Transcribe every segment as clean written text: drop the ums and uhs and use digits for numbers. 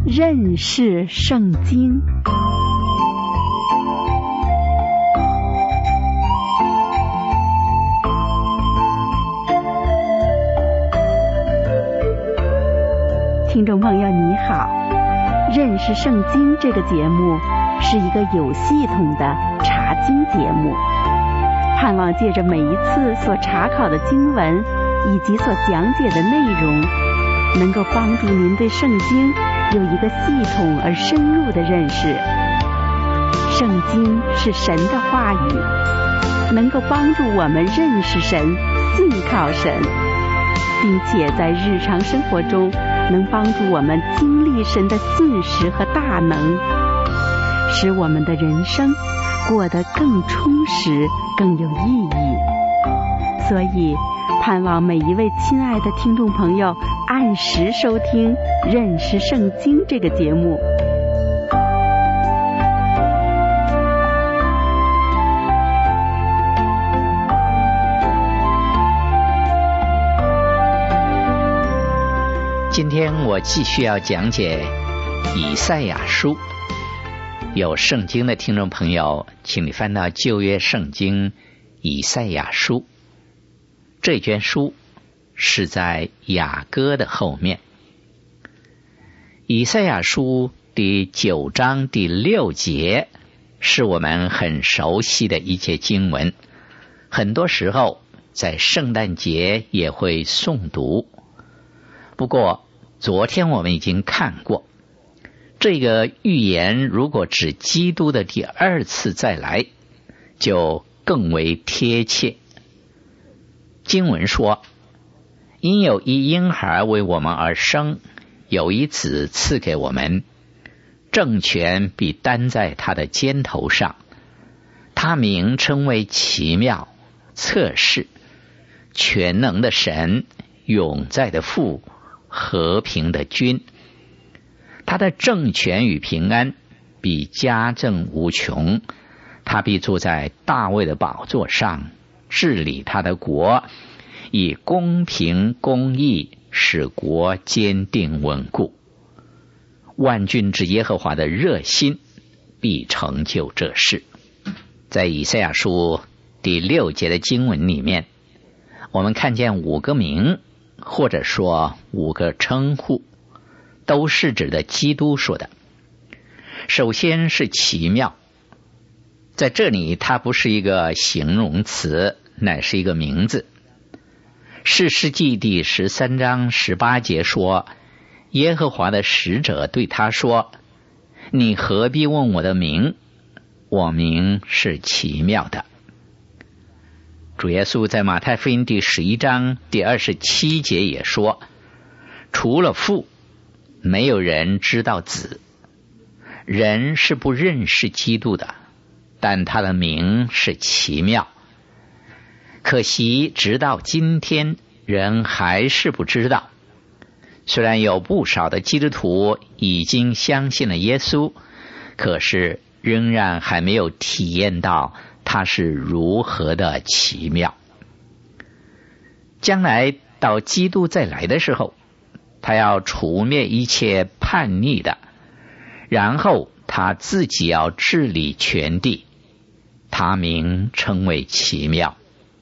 认识圣经。听众朋友你好，认识圣经这个节目是一个有系统的查经节目，盼望借着每一次所查考的经文以及所讲解的内容，能够帮助您对圣经有一个系统而深入的认识。圣经是神的话语，能够帮助我们认识神、信靠神，并且在日常生活中能帮助我们经历神的信实和大能，使我们的人生过得更充实、更有意义。所以盼望每一位亲爱的听众朋友按时收听《认识圣经》这个节目。 今天我继续要讲解以赛亚书。有圣经的听众朋友，请你翻到旧约圣经以赛亚书。这卷书是在雅歌的后面。以赛亚书第9章第6节是我们很熟悉的一节经文，很多时候在圣诞节也会诵读。不过昨天我们已经看过，这个预言如果指基督的第二次再来，就更为贴切。经文说，因有一婴孩为我们而生，有一子赐给我们，政权必担在他的肩头上，他名称为奇妙、策士、全能的神、永在的父、和平的君。他的政权与平安必加增无穷，他必坐在大卫的宝座上，治理他的国，以公平公义使国坚定稳固。万军之耶和华的热心必成就这事。在以赛亚书第6节的经文里面，我们看见5个名，或者说5个称呼，都是指的基督说的。首先是奇妙，在这里它不是一个形容词，乃是一个名字。士师记第13章18节说，耶和华的使者对他说，你何必问我的名？我名是奇妙的。主耶稣在马太福音第11章第27节也说，除了父，没有人知道子。人是不认识基督的，但他的名是奇妙。可惜直到今天人还是不知道。虽然有不少的基督徒已经相信了耶稣，可是仍然还没有体验到它是如何的奇妙。将来到基督再来的时候，他要除灭一切叛逆的，然后他自己要治理全地，他名称为奇妙。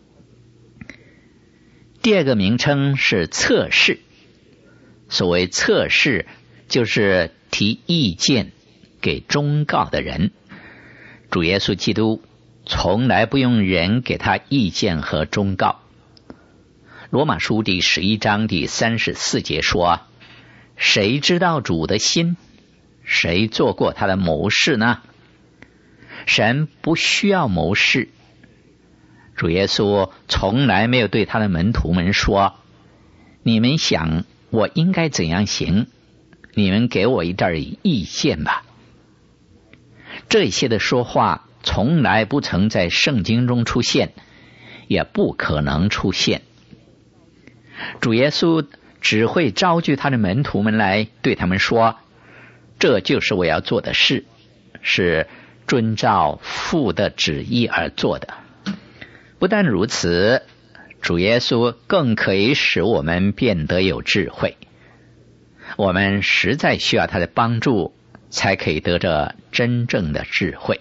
第二个名称是策士。所谓策士，就是提意见给忠告的人。主耶稣基督从来不用人给他意见和忠告。罗马书第11章第34节说，谁知道主的心？谁做过他的谋士呢？神不需要谋士。主耶稣从来没有对他的门徒们说，你们想我应该怎样行，你们给我一点意见吧。这些的说话从来不曾在圣经中出现，也不可能出现。主耶稣只会招聚他的门徒们来，对他们说，这就是我要做的事，是遵照父的旨意而做的。不但如此，主耶稣更可以使我们变得有智慧。 我们实在需要他的帮助，才可以得着真正的智慧。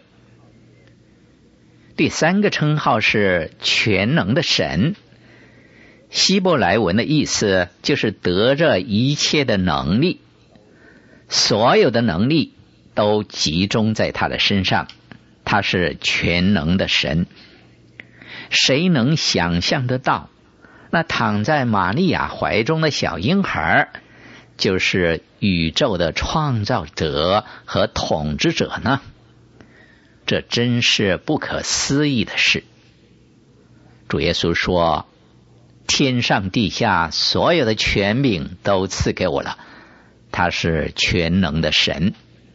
第三个称号是全能的神，希伯来文的意思就是得着一切的能力，所有的能力都集中在他的身上，他是全能的神。谁能想象得到，那躺在玛利亚怀中的小婴孩就是宇宙的创造者和统治者呢？这真是不可思议的事。主耶稣说，天上地下所有的权柄都赐给我了，他是全能的神。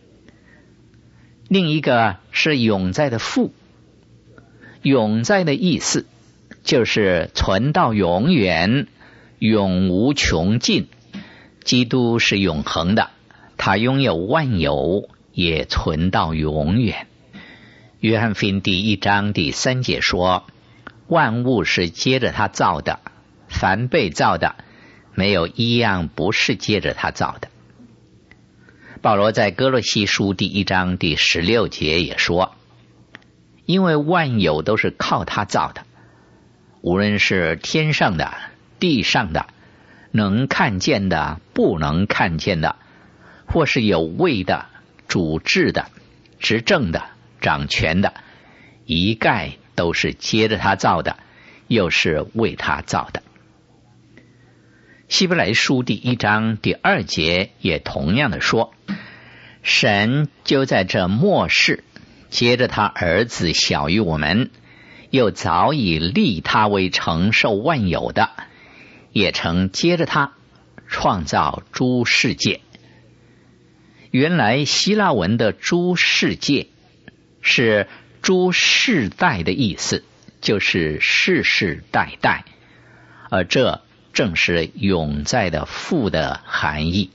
另一个是永在的父，永在的意思就是存到永远，永无穷尽。基督是永恒的，他拥有万有，也存到永远。约翰福音第1章第3节说，万物是接着他造的，凡被造的，没有一样不是接着他造的。保罗在哥罗西书第1章第16节也说，因为万有都是靠他造的，无论是天上的、地上的，能看见的、不能看见的，或是有位的、主治的、执政的、掌权的，一概都是接着他造的，又是为他造的。希伯来书第1章第2节也同样的说，神就在这末世接着他儿子小于我们，又早已立他为承受万有的，也曾接着他创造诸世界。原来希腊文的诸世界是诸世代的意思，就是世世代代，而这正是永在的父的含义。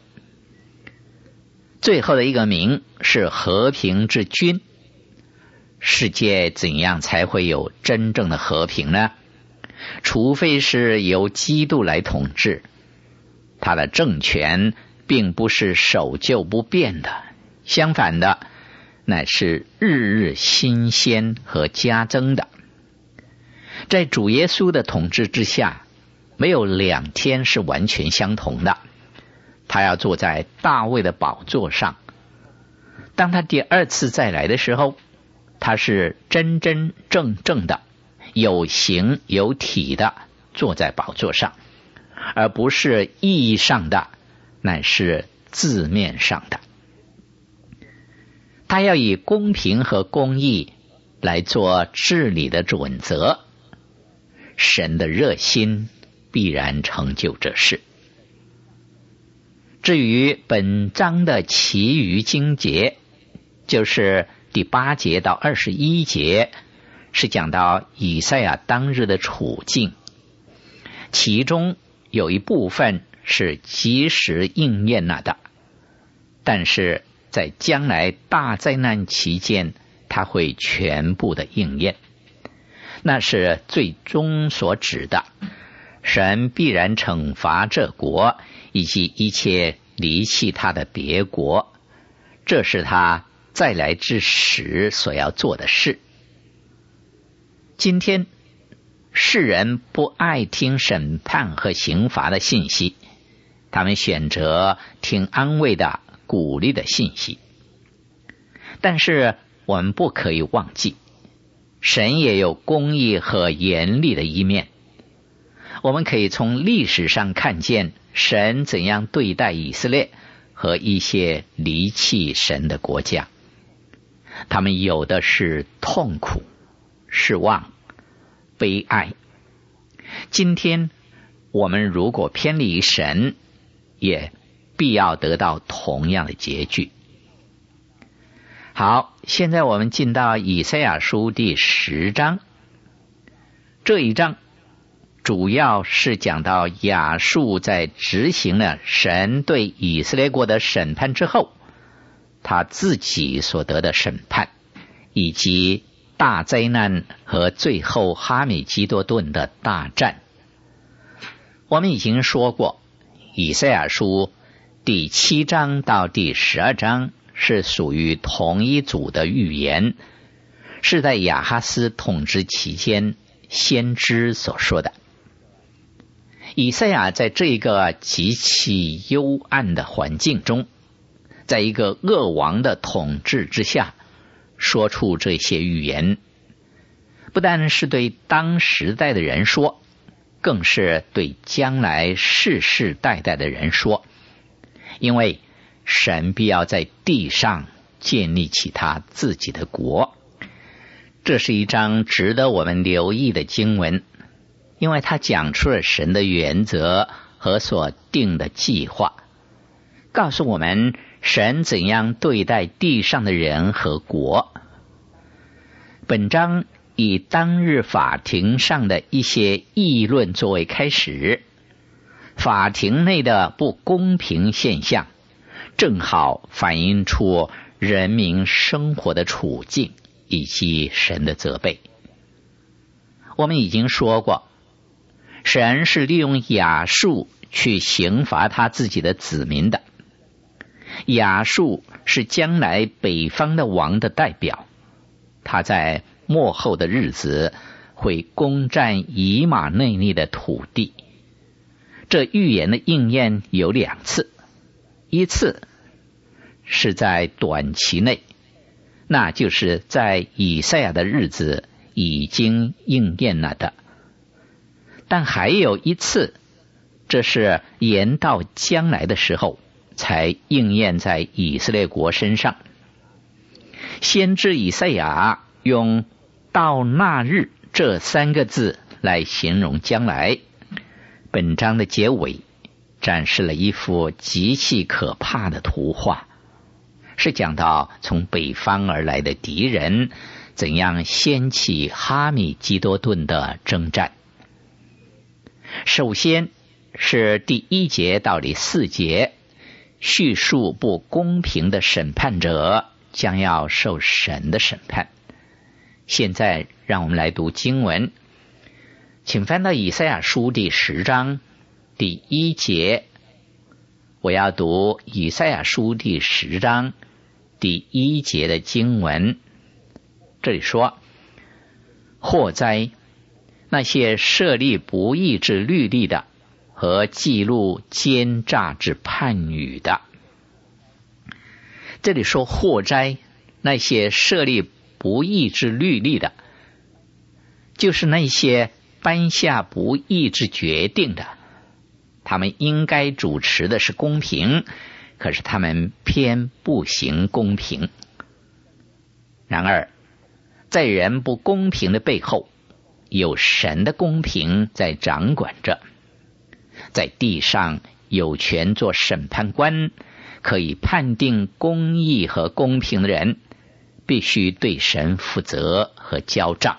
最后的一个名是和平之君。世界怎样才会有真正的和平呢？除非是由基督来统治，他的政权并不是守旧不变的，相反的，乃是日日新鲜和加增的。在主耶稣的统治之下，没有2天是完全相同的。他要坐在大卫的宝座上，当他第2次再来的时候，他是真真正正的有形有体的坐在宝座上，而不是意义上的，乃是字面上的。他要以公平和公义来做治理的准则，神的热心必然成就这事。至于本章的其余经节，就是第8节到21节，是讲到以赛亚当日的处境，其中有一部分是即时应验了的，但是在将来大灾难期间，它会全部的应验。那是最终所指的，神必然惩罚这国以及一切离弃他的别国，这是他再来之时所要做的事。今天世人不爱听审判和刑罚的信息，他们选择听安慰的、鼓励的信息。但是我们不可以忘记，神也有公义和严厉的一面。我们可以从历史上看见神怎样对待以色列和一些离弃神的国家。他们有的是痛苦、失望、悲哀。今天我们如果偏离神，也必要得到同样的结局。好，现在我们进到以赛亚书第10章。这一章主要是讲到亚述在执行了神对以色列国的审判之后，他自己所得的审判，以及大灾难和最后哈米基多顿的大战。我们已经说过，以赛亚书第7章到第12章是属于同一组的预言，是在亚哈斯统治期间先知所说的。以赛亚在这个极其幽暗的环境中，在一个恶王的统治之下，说出这些预言，不但是对当时代的人说，更是对将来世世代代的人说，因为神必要在地上建立起他自己的国。这是一章值得我们留意的经文，因为它讲出了神的原则和所定的计划，告诉我们神怎样对待地上的人和国。本章以当日法庭上的一些议论作为开始，法庭内的不公平现象正好反映出人民生活的处境以及神的责备。我们已经说过，神是利用亚述去刑罚他自己的子民的。亚述是将来北方的王的代表，他在末后的日子会攻占以马内利的土地。这预言的应验有2次，一次是在短期内，那就是在以赛亚的日子已经应验了的。但还有一次，这是延到将来的时候才应验在以色列国身上。先知以赛亚用到那日这3个字来形容将来。本章的结尾展示了一幅极其可怕的图画，是讲到从北方而来的敌人怎样掀起哈米基多顿的征战。首先是第1节到第4节，叙述不公平的审判者将要受神的审判。现在让我们来读经文，请翻到以赛亚书第10章第1节。我要读以赛亚书第10章第1节的经文。这里说，祸哉，那些设立不义之律例的和记录奸诈之判语的。这里说祸哉，那些设立不义之律例的，就是那些颁下不义之决定的。他们应该主持的是公平，可是他们偏不行公平。然而在人不公平的背后，有神的公平在掌管着。在地上有权做审判官，可以判定公义和公平的人，必须对神负责和交账。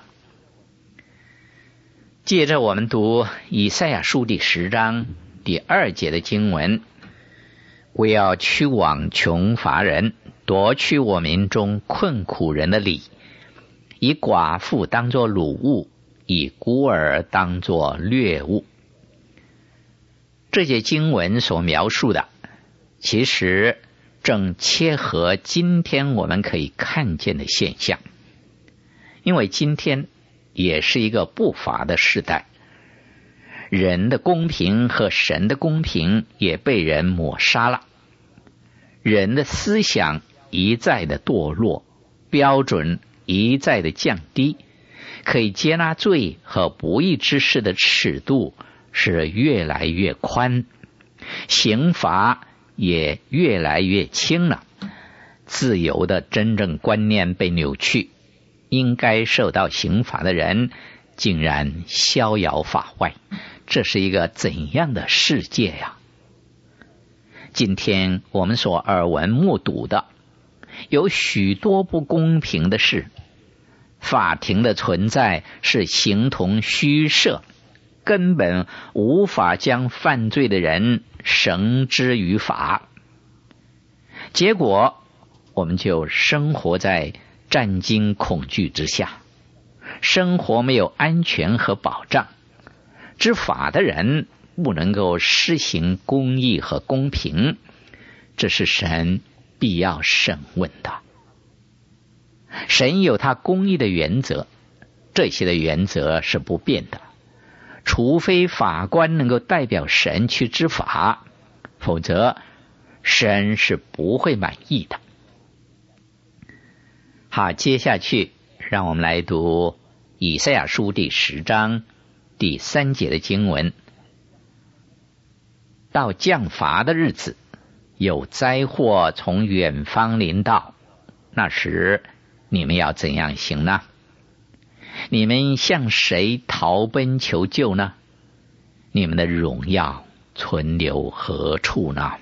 接着我们读以赛亚书第10章第2节的经文，我要驱往穷乏人，夺去我民中困苦人的理，以寡妇当作掳物，以孤儿当作掠物。这些经文所描述的，其实正切合今天我们可以看见的现象。因为今天也是一个不法的时代，人的公平和神的公平也被人抹杀了，人的思想一再的堕落，标准一再的降低，可以接纳罪和不义之事的尺度是越来越宽，刑罚也越来越轻了，自由的真正观念被扭曲，应该受到刑罚的人竟然逍遥法外。这是一个怎样的世界呀？今天我们所耳闻目睹的，有许多不公平的事。法庭的存在是形同虚设，根本无法将犯罪的人绳之于法。结果我们就生活在战惊恐惧之下，生活没有安全和保障，执法的人不能够施行公义和公平， 这是神必要审问的。神有他公义的原则，这些的原则是不变的，除非法官能够代表神去执法，否则神是不会满意的。好，接下去让我们来读以赛亚书第10章第3节的经文。到降罚的日子，有灾祸从远方临到，那时你们要怎样行呢？你们向谁逃奔求救呢？你们的荣耀存留何处呢？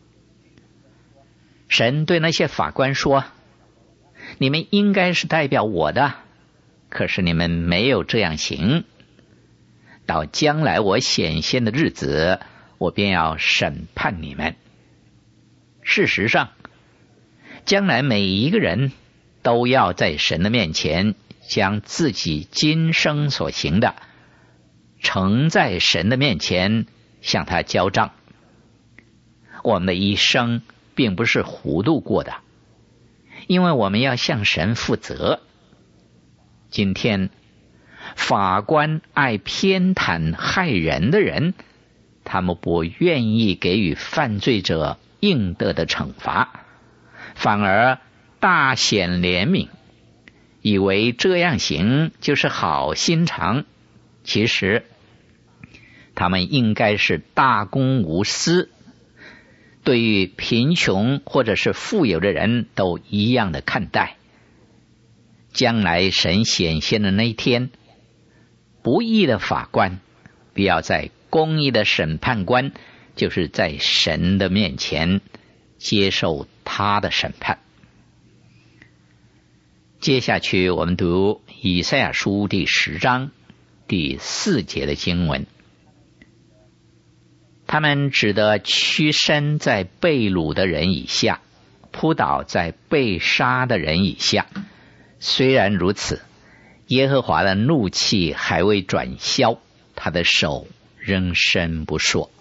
神对那些法官说，你们应该是代表我的，可是你们没有这样行。到将来我显现的日子，我便要审判你们。事实上，将来每一个人都要在神的面前将自己今生所行的呈在神的面前向他交账。我们的一生并不是糊涂过的，因为我们要向神负责。今天法官爱偏袒害人的人，他们不愿意给予犯罪者应得的惩罚，反而大显怜悯，以为这样行就是好心肠。其实他们应该是大公无私，对于贫穷或者是富有的人都一样的看待。将来神显现的那一天，不义的法官必要在公义的审判官，就是在神的面前接受他的审判。接下去我们读以赛亚书第10章第4节的经文。他们只得屈身在被掳的人以下，扑倒在被杀的人以下。虽然如此，耶和华的怒气还未转消，他的手仍伸不缩。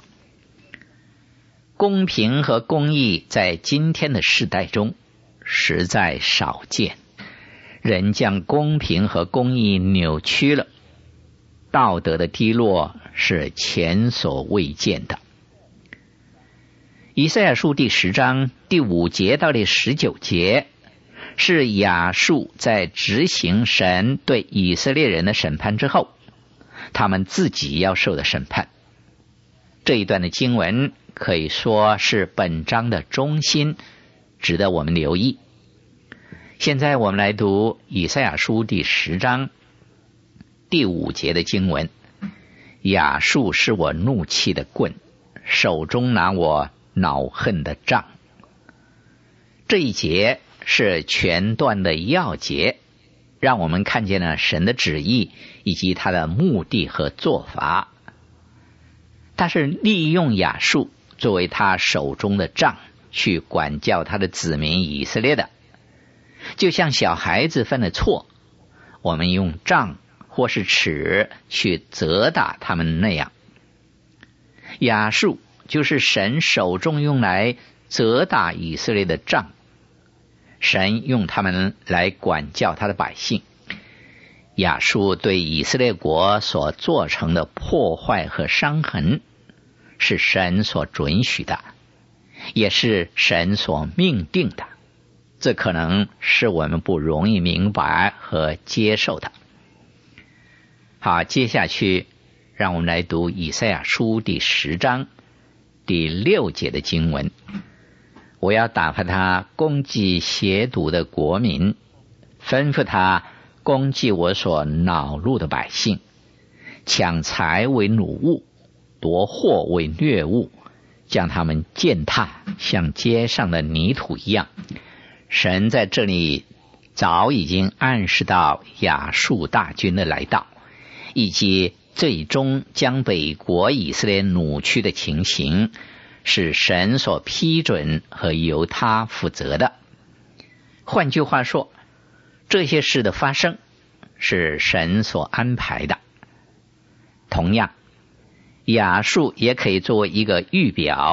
公平和公义在今天的世代中实在少见，人将公平和公义扭曲了，道德的低落是前所未见的。以赛亚书第10章第5节到第19节，是亚述在执行神对以色列人的审判之后，他们自己要受的审判。这一段的经文可以说是本章的中心，值得我们留意。现在我们来读以赛亚书第10章第5节的经文。亚述是我怒气的棍，手中拿我恼恨的杖。这一节是全段的要节，让我们看见了神的旨意以及他的目的和做法。他是利用亚述作为他手中的杖，去管教他的子民以色列的。就像小孩子犯了错，我们用杖或是尺去责打他们那样。亚述就是神手中用来责打以色列的杖，神用他们来管教他的百姓。亚述对以色列国所做成的破坏和伤痕，是神所准许的，也是神所命定的。这可能是我们不容易明白和接受的。好，接下去让我们来读以赛亚书第10章第6节的经文。我要打发他攻击邪毒的国民，吩咐他攻击我所恼怒的百姓，抢财为掳物，夺货为掠物，将他们践踏，像街上的泥土一样。神在这里早已经暗示到亚述大军的来到，以及最终将北国以色列掳去的情形，是神所批准和由他负责的。换句话说，这些事的发生是神所安排的。同样，亚述也可以作为一个预表，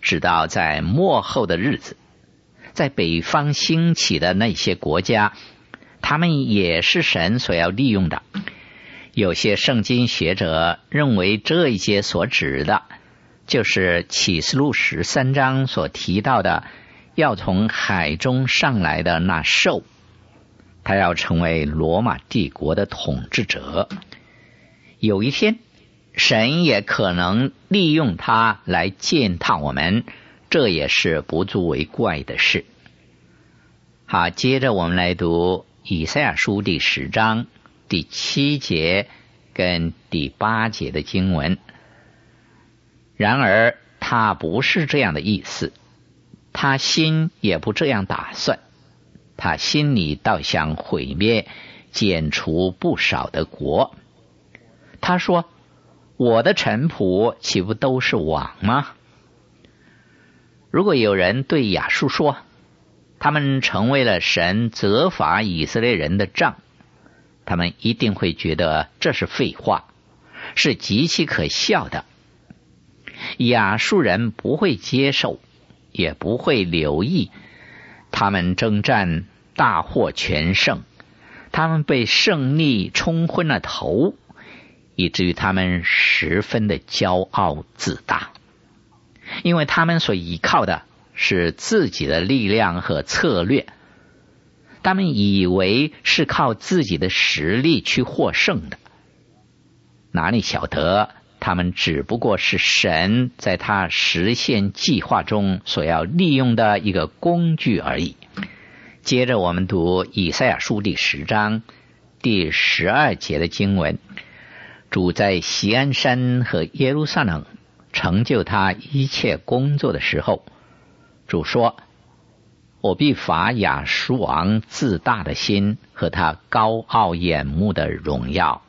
直到在末后的日子，在北方兴起的那些国家，他们也是神所要利用的。有些圣经学者认为这一节所指的就是启示录13章所提到的要从海中上来的那兽，他要成为罗马帝国的统治者。有一天神也可能利用他来践踏我们，这也是不足为怪的事。好，接着我们来读以赛亚书第10章第7节跟第8节的经文。然而他不是这样的意思，他心也不这样打算，他心里倒想毁灭剪除不少的国。他说，我的臣仆岂不都是王吗？如果有人对亚述说，他们成为了神责罚以色列人的杖，他们一定会觉得这是废话，是极其可笑的。亚述人不会接受，也不会留意，他们征战大获全胜，他们被胜利冲昏了头，以至于他们十分的骄傲自大，因为他们所依靠的是自己的力量和策略，他们以为是靠自己的实力去获胜的，哪里晓得他们只不过是神在他实现计划中所要利用的一个工具而已。接着我们读以赛亚书第10章第12节的经文。主在锡安山和耶路撒冷成就他一切工作的时候，主说，我必罚亚述王自大的心和他高傲眼目的荣耀。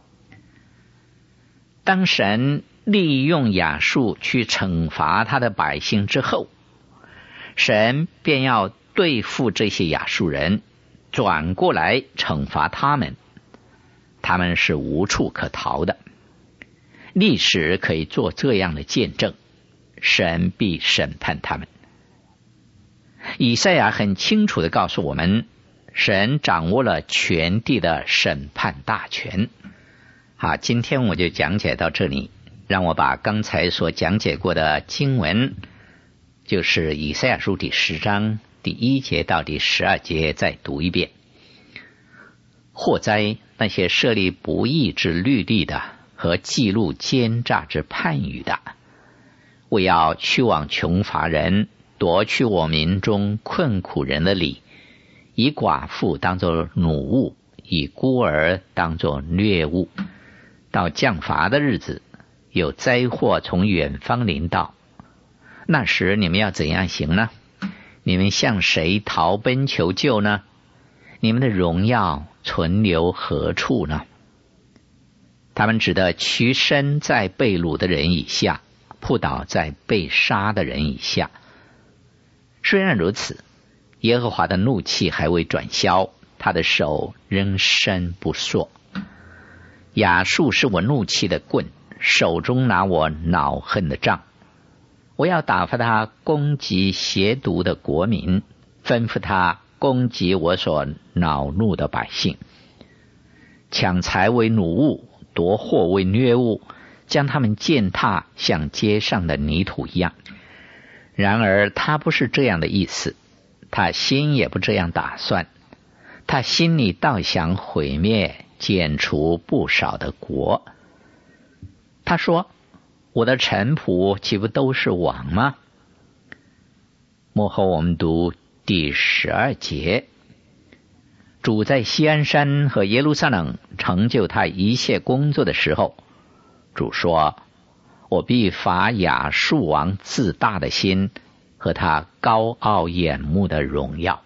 当神利用亚述去惩罚他的百姓之后，神便要对付这些亚述人，转过来惩罚他们，他们是无处可逃的。历史可以做这样的见证，神必审判他们。以赛亚很清楚地告诉我们，神掌握了全地的审判大权。好，今天我就讲解到这里，让我把刚才所讲解过的经文，就是以赛亚书第10章第1节到第12节再读一遍。祸哉，那些设立不义之律例的和记录奸诈之判语的，为要去往穷乏人，夺去我民中困苦人的理，以寡妇当作奴物，以孤儿当作掠物。到降罚的日子，有灾祸从远方临到，那时你们要怎样行呢？你们向谁逃奔求救呢？你们的荣耀存留何处呢？他们指的屈身在被掳的人以下，扑倒在被杀的人以下。虽然如此，耶和华的怒气还未转消，他的手仍伸不缩。亚述是我怒气的棍，手中拿我恼恨的杖。我要打发他攻击邪毒的国民，吩咐他攻击我所恼怒的百姓。抢财为奴物，夺货为掠物，将他们践踏像街上的泥土一样。然而他不是这样的意思，他心也不这样打算，他心里倒想毁灭剪除不少的国。他说，我的臣仆岂不都是王吗？末后我们读第12节。主在锡安山和耶路撒冷成就他一切工作的时候，主说，我必罚亚述王自大的心和他高傲眼目的荣耀。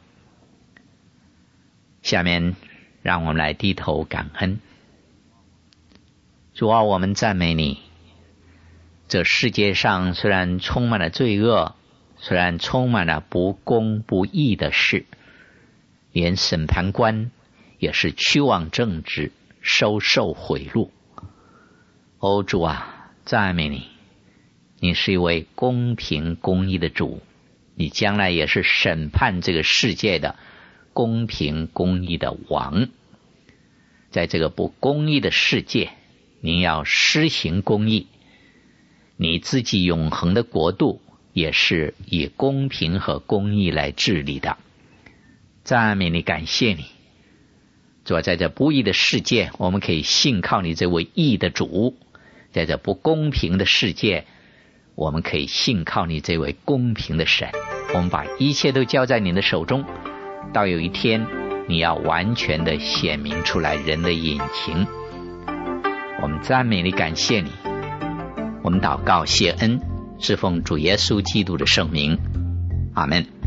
下面让我们来低头感恩。主啊，我们赞美你。这世界上虽然充满了罪恶，虽然充满了不公不义的事，连审判官也是屈枉正直，收受贿赂。主啊，赞美你， 你是一位公平公义的主，你将来也是审判这个世界的公平公义的王。在这个不公义的世界，你要施行公义，你自己永恒的国度也是以公平和公义来治理的。赞美你，感谢你，主啊，在这不义的世界，我们可以信靠你这位义的主；在这不公平的世界，我们可以信靠你这位公平的神。我们把一切都交在你的手中，到有一天你要完全的显明出来人的隐情。我们赞美你，感谢你，我们祷告谢恩，是奉主耶稣基督的圣名，阿们。